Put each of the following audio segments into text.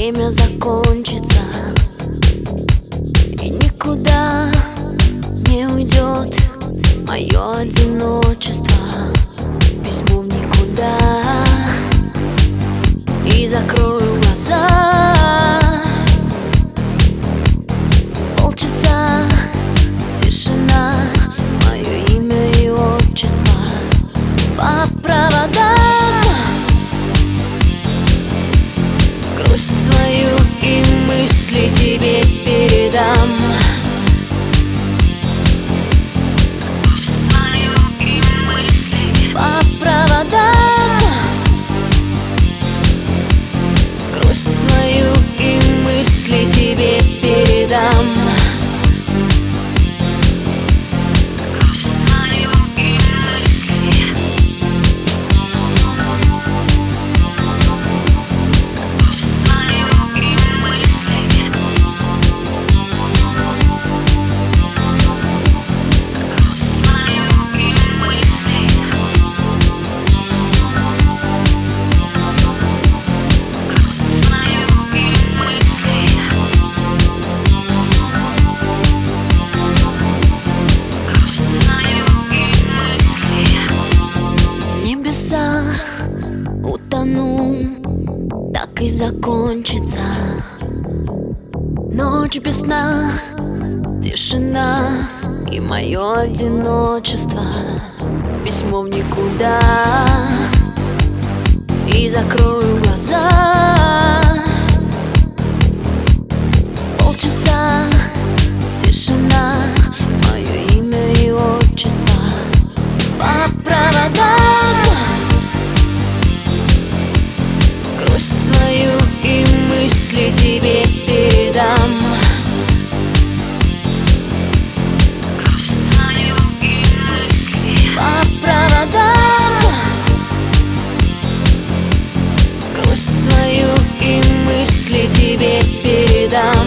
время закончится и никуда не уйдет мое одиночество. Письмо в никуда, и закрою глаза. Полчаса тишина, мое имя и отчество по проводам. Грусть свою и мысли тебе передам. По проводам. Грусть свою и мысли тебе передам. Утону, так и закончится ночь без сна, тишина и мое одиночество. Письмо в никуда, и закрою глаза. Полчаса тишина, мое имя и отчество по проводам. Грусть свою и мысли тебе передам. По проводам. Грусть свою и мысли тебе передам.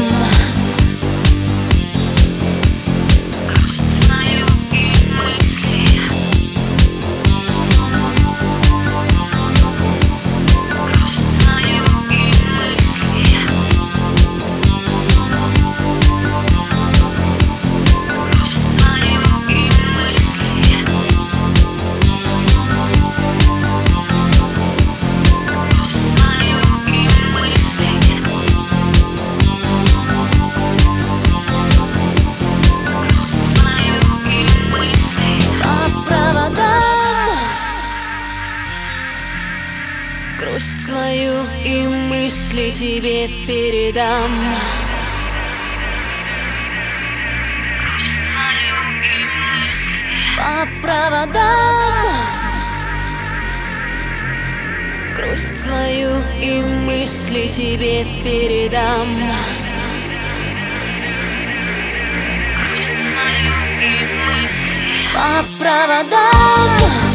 Грусть свою и мысли тебе передам. Грусть свою и мысли по проводам. Грусть свою и мысли тебе передам. Грусть свою и мысли по проводам.